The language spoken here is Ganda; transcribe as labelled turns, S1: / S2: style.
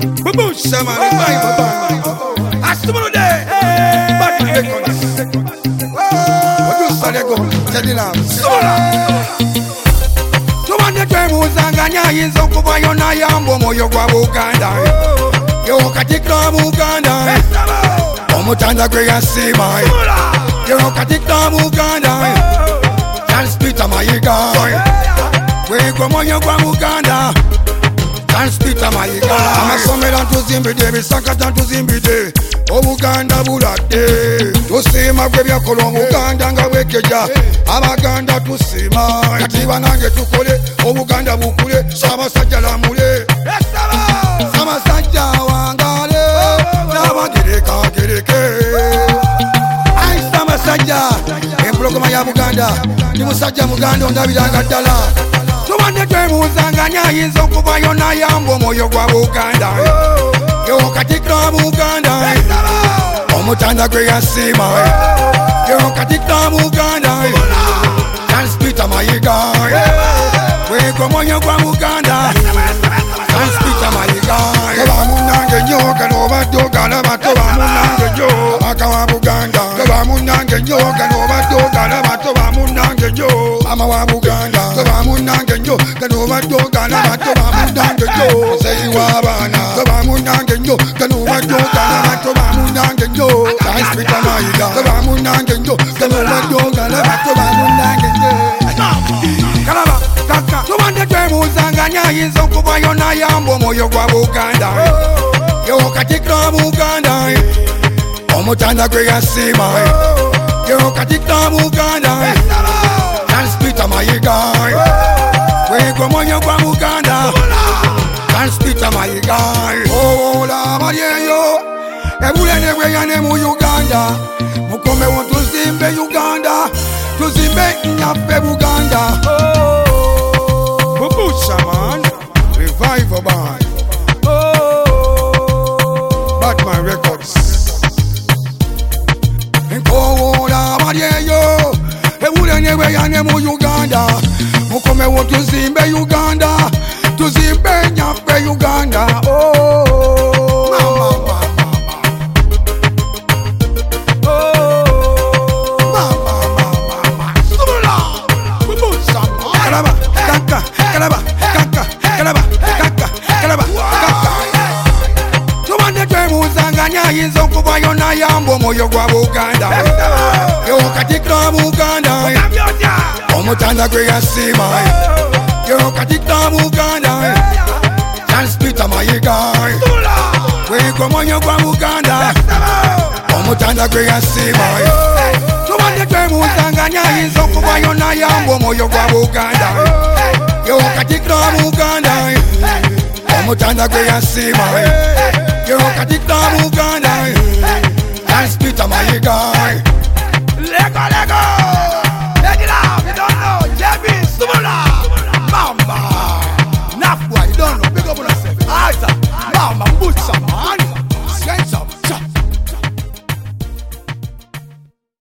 S1: Babusha man, Astumano de Batman Records. What you say go? Tedina. Tuwande kwe muzanganya yinzo kuba yona yambo moyo gwa Buganda. Yo katika Buganda. Omutanda kwe yasima. Yo katika Buganda. Dance Peter Mayiga. We kwa moyo gwa Buganda. Dance Peter Mayiga. Amasomera ntuzimbi bisakata ntuzimbi Obuganda bulade. Tusima kwe byakola Buganda nga wekeja. Abaganda tusima. Katiba nange tukole. Obuganda bukule. Sabasajja lamule. Sabasajja wangale. Nabagereka gereke. Ai sabasajja. Empologoma ya Buganda. Ndi musajja Muganda ondabiranga ddala. Tuwande kwe muzanganya yinzo kuba yona yambo moyo gwa Buganda. Yo katika Buganda. Omutanda kwe yasima. Yo katika Buganda. Dance Peter Mayiga. We kwa moyo gwa Buganda. Dance Peter Mayiga. Kaba munange nyo kano badoga na batoba munange nyo. Akawa Buganda. Kaba munange nyo kano badoga na batoba munange nyo. Ama wa Buganda. Kaba munange nyo kano badoga na batoba munange nyo. Sei wa bana. Kaba munange nyo kano badoga na batoba munange nyo. Dance Peter Mayiga. Kaba munange nyo kano badoga na batoba munange nyo. Kalaba kaka. Tuwande kwe muzanganya yinzo kuba yona yambo moyo gwa Buganda. Yo katika Buganda. Omutanda kwe yasima. Yo katika Buganda. Dance Peter Mayiga. We kwa moyo gwa Buganda. Dance Peter Mayiga. Oh la marieyo. Ebulene we yane mu Uganda. Mukome wo tuzimbe Uganda. Tuzimbe nyape Buganda. Babusha man. Revival band. Batman Records. Oh la marieyo. Ebulene we yane mu Uganda. Mukome wo tuzimbe Uganda. Tuzimbe nyape Uganda. Oh mama. Yinzo kuba yona yambo moyo gwa Buganda. Yo katika Buganda. Omutanda kwe yasima. Yo katika Buganda. Dance Peter Mayiga. We kwa moyo gwa Buganda. Omutanda kwe yasima. Tuwande kwe muzanganya yinzo kuba yona yambo moyo gwa Buganda. Yo katika Buganda. Omutanda kwe yasima. Yo katika Buganda. Dance Peter Mayiga.